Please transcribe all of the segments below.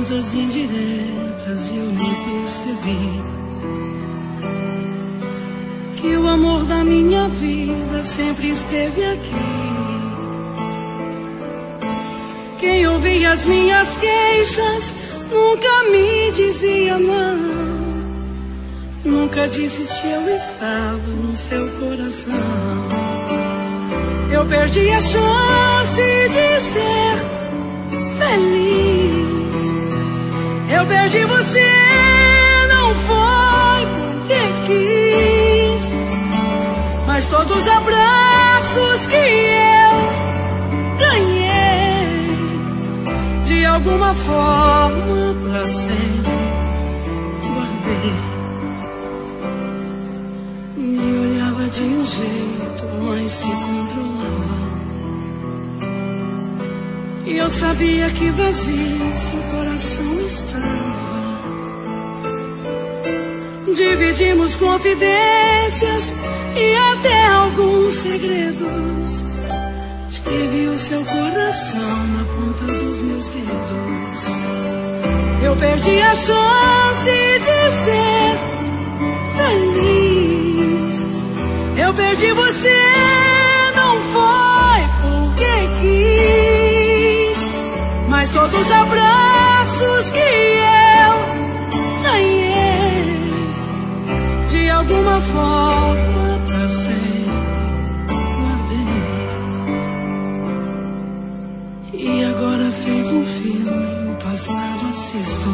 muitas indiretas e eu nem percebi que o amor da minha vida sempre esteve aqui. Quem ouvia as minhas queixas nunca me dizia não. Nunca disse se eu estava no seu coração. Eu perdi a chance de ser feliz. Eu perdi você, não foi porque quis, mas todos os abraços que eu ganhei, de alguma forma pra sempre guardei. Me olhava de um jeito, mas se controlava. E eu sabia que vazio seu coração estava. Dividimos confidências e até alguns segredos. Tive o seu coração na ponta dos meus dedos. Eu perdi a chance de ser feliz. Eu perdi você, não foi porque quis, mas todos os abraços que eu ganhei, de alguma forma pra sempre guardei. E agora feito um filme, o passado assisto.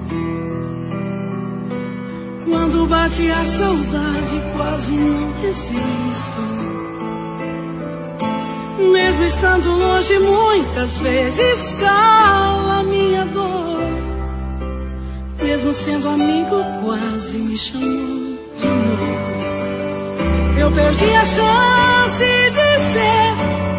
Quando bate a saudade, quase não resisto. Mesmo estando longe, muitas vezes cala a minha dor. Mesmo sendo amigo, quase me chamou de novo. Eu perdi a chance de ser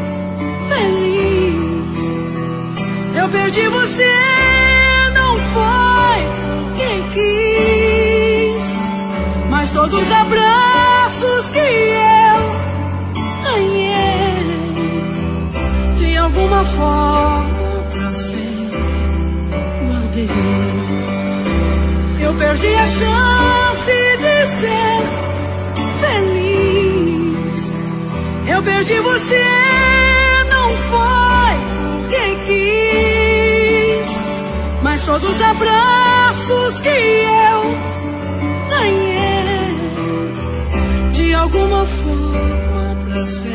feliz. Eu perdi você, não foi porque quis, mas todos os abraços que eu ganhei, de alguma forma pra sempre guardei. Eu perdi a chance de ser feliz. Eu perdi você, não foi porque quis, mas todos os abraços que eu ganhei, de alguma forma pra sempre